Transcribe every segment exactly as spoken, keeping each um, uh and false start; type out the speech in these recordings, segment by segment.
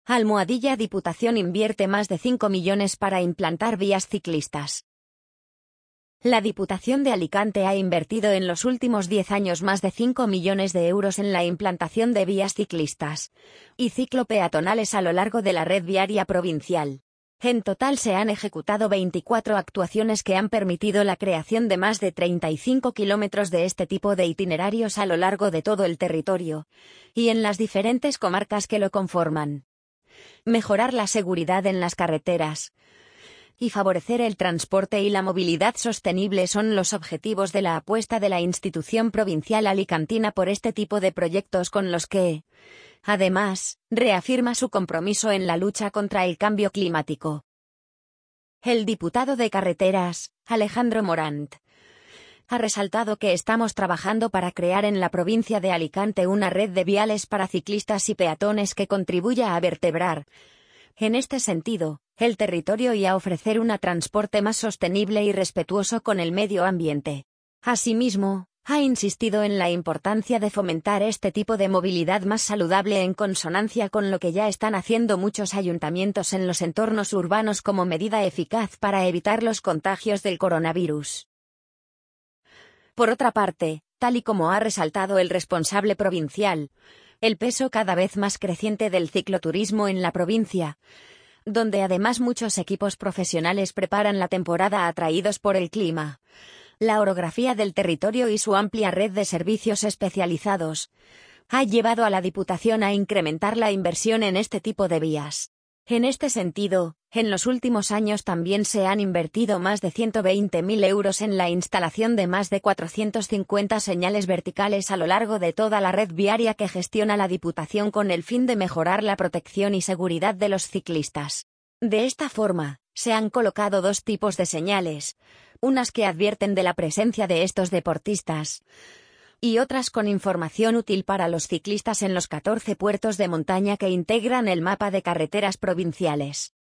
Almohadilla Diputación invierte más de cinco millones para implantar vías ciclistas. La Diputación de Alicante ha invertido en los últimos diez años más de cinco millones de euros en la implantación de vías ciclistas y ciclopeatonales a lo largo de la red viaria provincial. En total se han ejecutado veinticuatro actuaciones que han permitido la creación de más de treinta y cinco kilómetros de este tipo de itinerarios a lo largo de todo el territorio y en las diferentes comarcas que lo conforman. Mejorar la seguridad en las carreteras y favorecer el transporte y la movilidad sostenible son los objetivos de la apuesta de la institución provincial alicantina por este tipo de proyectos con los que, además, reafirma su compromiso en la lucha contra el cambio climático. El diputado de Carreteras, Alejandro Morant, ha resaltado que estamos trabajando para crear en la provincia de Alicante una red de viales para ciclistas y peatones que contribuya a vertebrar, en este sentido, el territorio y a ofrecer un transporte más sostenible y respetuoso con el medio ambiente. Asimismo, ha insistido en la importancia de fomentar este tipo de movilidad más saludable en consonancia con lo que ya están haciendo muchos ayuntamientos en los entornos urbanos como medida eficaz para evitar los contagios del coronavirus. Por otra parte, tal y como ha resaltado el responsable provincial, el peso cada vez más creciente del cicloturismo en la provincia, donde además muchos equipos profesionales preparan la temporada atraídos por el clima, la orografía del territorio y su amplia red de servicios especializados, ha llevado a la Diputación a incrementar la inversión en este tipo de vías. En este sentido, en los últimos años también se han invertido más de ciento veinte mil euros en la instalación de más de cuatrocientas cincuenta señales verticales a lo largo de toda la red viaria que gestiona la Diputación con el fin de mejorar la protección y seguridad de los ciclistas. De esta forma, se han colocado dos tipos de señales, unas que advierten de la presencia de estos deportistas y otras con información útil para los ciclistas en los catorce puertos de montaña que integran el mapa de carreteras provinciales.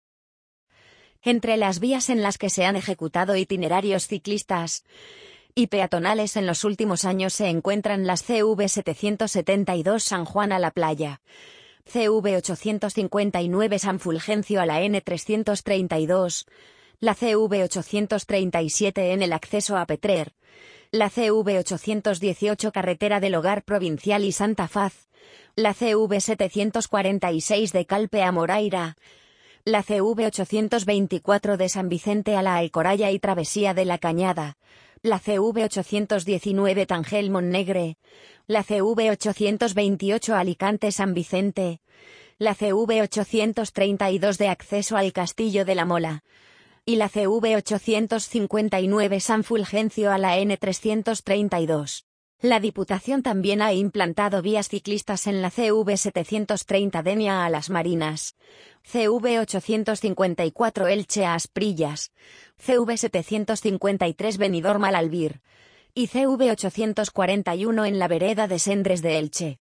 Entre las vías en las que se han ejecutado itinerarios ciclistas y peatonales en los últimos años se encuentran las C V setecientos setenta y dos San Juan a la Playa, C V ochocientos cincuenta y nueve San Fulgencio a la N trescientos treinta y dos, la C V ochocientos treinta y siete en el acceso a Petrer, la C V ochocientos dieciocho Carretera del Hogar Provincial y Santa Faz, la C V setecientos cuarenta y seis de Calpe a Moraira, la C V ochocientos veinticuatro de San Vicente a la Alcoraya y Travesía de la Cañada, la C V ochocientos diecinueve Tangel Montnegre, la C V ochocientos veintiocho Alicante San Vicente, la C V ochocientos treinta y dos de acceso al Castillo de la Mola, y la C V ochocientos cincuenta y nueve San Fulgencio a la N trescientos treinta y dos. La Diputación también ha implantado vías ciclistas en la C V setecientos treinta Denia a Las Marinas, C V ochocientos cincuenta y cuatro Elche a Asprillas, C V setecientos cincuenta y tres Benidorm al Albir, y C V ochocientos cuarenta y uno en la vereda de Sendres de Elche.